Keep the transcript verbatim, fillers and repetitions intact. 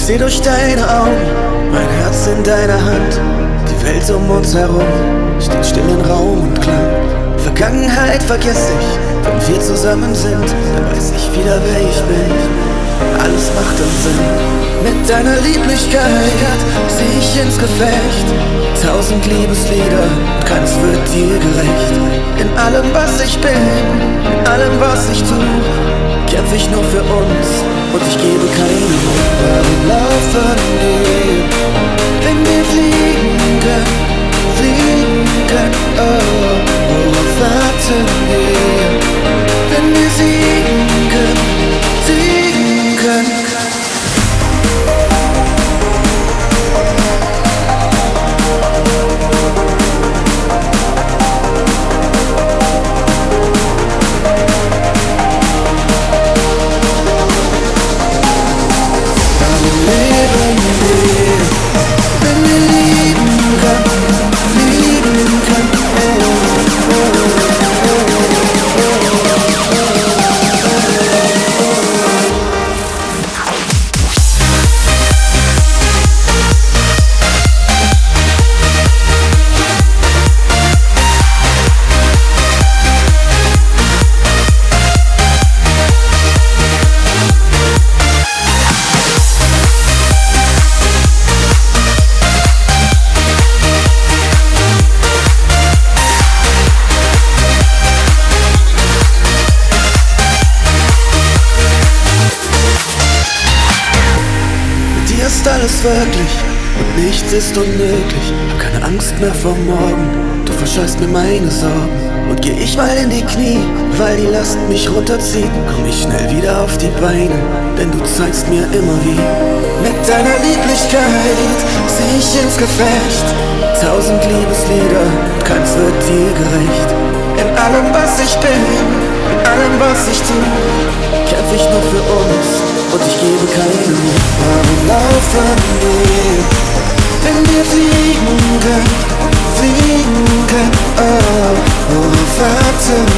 seh durch deine Augen, mein Herz in deiner Hand. Die Welt um uns herum steht still in Raum und Klang. Vergangenheit vergess ich, wenn wir zusammen sind, dann weiß ich wieder, wer ich bin. Alles macht dann Sinn. Mit deiner Lieblichkeit zieh ich ins Gefecht. Tausend Liebeslieder, keines wird dir gerecht. In allem, was ich bin, in allem, was ich tu, kämpf ich nur für uns und ich gebe keine Ruhe. Warum laufen wir, wenn wir fliegen können, fliegen können? Oh, worauf warten wir, wenn wir siegen können, siegen können? Ist alles wirklich und nichts ist unmöglich. Hab keine Angst mehr vor morgen, du verscheuchst mir meine Sorgen. Und geh ich mal in die Knie, weil die Last mich runterzieht, komm ich schnell wieder auf die Beine, denn du zeigst mir immer wie. Mit deiner Lieblichkeit zieh ich ins Gefecht. Tausend Liebeslieder, keins wird dir gerecht. In allem, was ich bin, in allem, was ich tu, kämpf ich nur für uns und ich gebe keine Ruhe. Warum laufen wir, wenn wir fliegen können, fliegen können? Oh, worauf warten